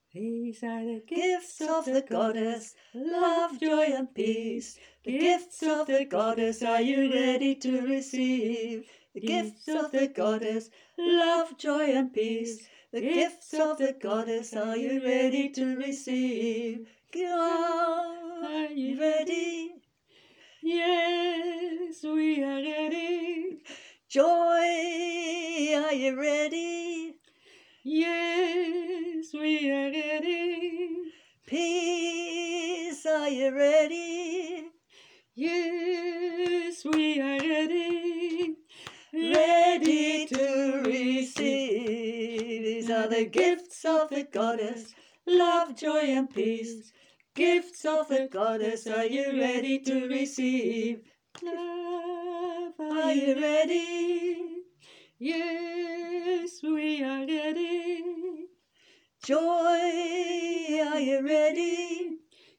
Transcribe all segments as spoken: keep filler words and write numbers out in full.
These are the gifts of the goddess, love, joy, and peace. The gifts of the goddess, are you ready to receive? The gifts of the goddess, love, joy, and peace. The gifts of the goddess, are you ready to receive? Are you ready? Yes, we are ready. Joy, are you ready? Yes, we are ready. Peace, are you ready? Yes, we are ready. Ready to receive. These are the gifts of the goddess, love, joy, and peace. Gifts of the goddess, are you ready to receive? Love, are you ready? Yes, we are ready. Joy, are you ready?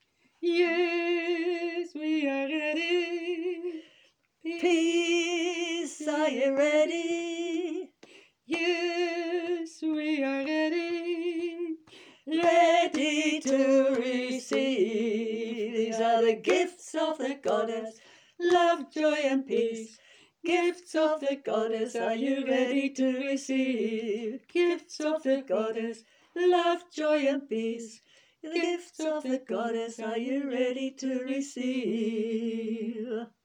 Yes, we are ready. Peace, are you ready? Yes, we are ready. Ready to receive. These are the gifts of the goddess, love, joy, and peace. Gifts of the goddess, are you ready to receive? Gifts of the goddess, love, joy, and peace. The gifts of the goddess, are you ready to receive?